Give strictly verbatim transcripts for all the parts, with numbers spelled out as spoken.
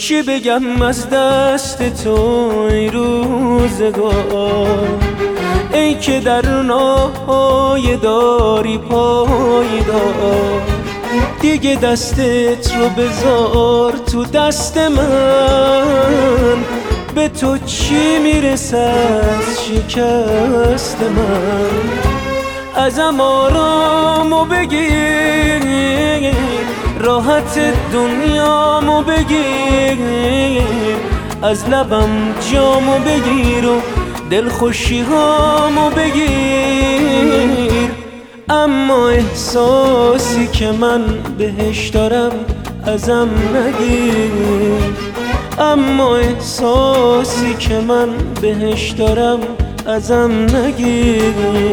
چی بگم از دست تو ای روزگار، ای که در ناهای داری پایدار. دیگه دستت رو بذار تو دست من، به تو چی میرسه از شکست من. ازم آرامو بگیر، راحت دنیامو بگیر، از لبم جامو بگیر و دلخوشی هامو بگیر. اما احساسی که من بهش دارم ازم نگیر، اما احساسی که من بهش دارم ازم نگیر.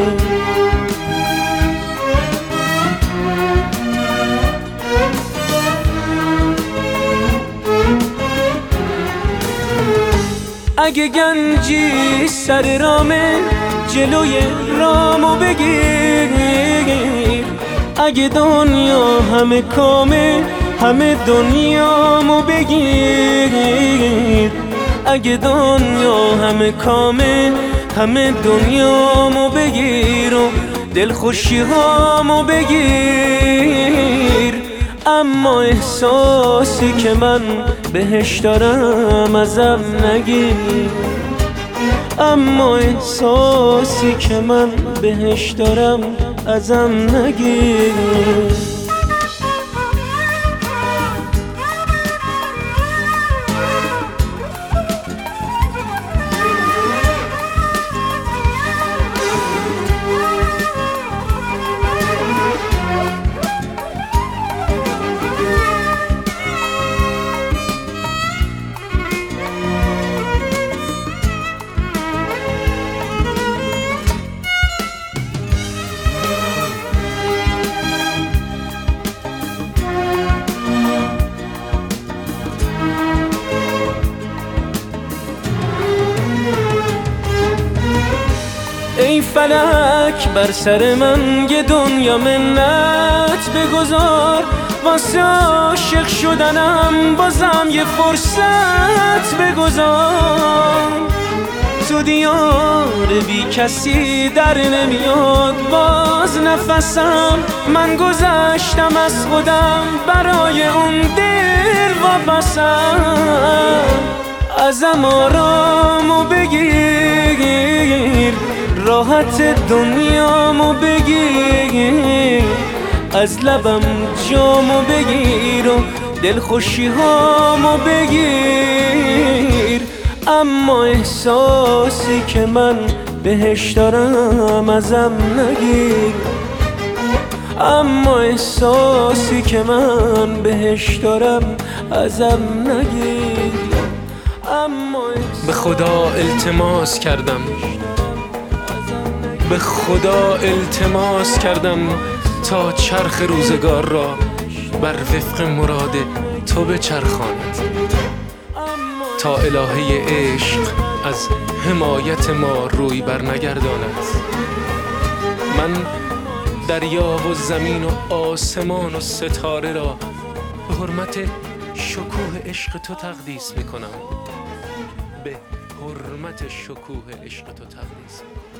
اگه گنجی سر رامه جلوی رامو بگیر، اگه دنیا همه کامه همه دنیامو بگیر، اگه دنیا همه کامه همه دنیامو بگیر و دلخوشی هامو بگیر. اما احساسی که من بهش دارم ازم نگیر، اما احساسی که من بهش دارم ازم نگیر. ای فلک بر سر من یه دنیا منت بگذار، واسه عاشق شدنم بازم یه فرصت بگذار. تو دیار بی کسی در نمیاد باز نفسم، من گذشتم از خودم برای اون دل وابستم. ازم آرامو بگیر، راحت دنیامو بگیر، از لبم جامو بگیر و دلخوشی هامو بگیر. اما احساسی که من بهش دارم ازم نگیر، اما احساسی که من بهش دارم ازم نگیر. به خدا التماس کردم، به خدا التماس کردم تا چرخ روزگار را بر وفق مراد تو بچرخاند، تا الهه عشق از حمایت ما روی بر نگرداند. من دریا و زمین و آسمان و ستاره را به حرمت شکوه عشق تو تقدیس میکنم، به حرمت شکوه عشق تو تقدیس میکنم.